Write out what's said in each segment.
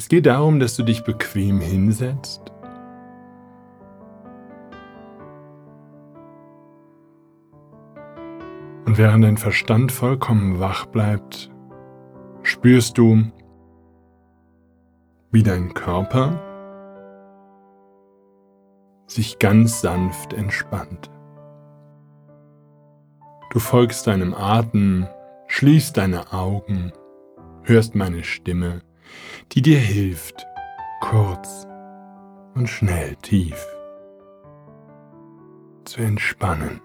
Es geht darum, dass du dich bequem hinsetzt und während dein Verstand vollkommen wach bleibt, spürst du, wie dein Körper sich ganz sanft entspannt. Du folgst deinem Atem, schließt deine Augen, hörst meine Stimme, die dir hilft, kurz und schnell tief zu entspannen.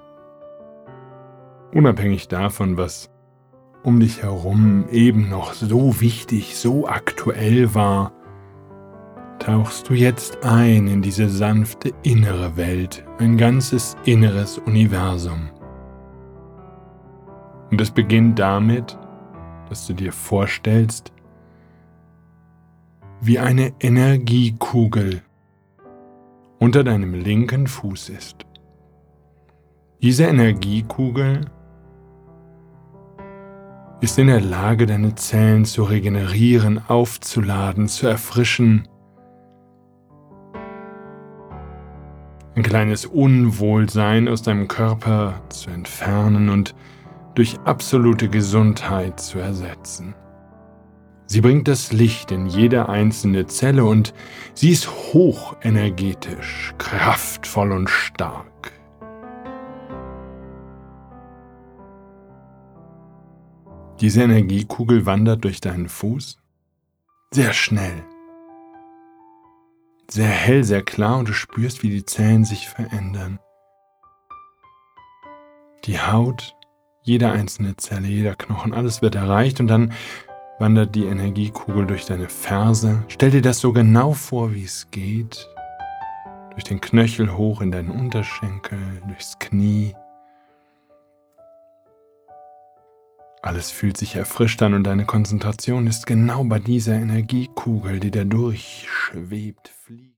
Unabhängig davon, was um dich herum eben noch so wichtig, so aktuell war, tauchst du jetzt ein in diese sanfte innere Welt, ein ganzes inneres Universum. Und es beginnt damit, dass du dir vorstellst, wie eine Energiekugel unter deinem linken Fuß ist. Diese Energiekugel ist in der Lage, deine Zellen zu regenerieren, aufzuladen, zu erfrischen, ein kleines Unwohlsein aus deinem Körper zu entfernen und durch absolute Gesundheit zu ersetzen. Sie bringt das Licht in jede einzelne Zelle und sie ist hochenergetisch, kraftvoll und stark. Diese Energiekugel wandert durch deinen Fuß sehr schnell, sehr hell, sehr klar und du spürst, wie die Zellen sich verändern. Die Haut, jede einzelne Zelle, jeder Knochen, alles wird erreicht und dann wandert die Energiekugel durch deine Ferse. Stell dir das so genau vor, wie es geht. Durch den Knöchel hoch in deinen Unterschenkel, durchs Knie. Alles fühlt sich erfrischt an und deine Konzentration ist genau bei dieser Energiekugel, die da durchschwebt, fliegt.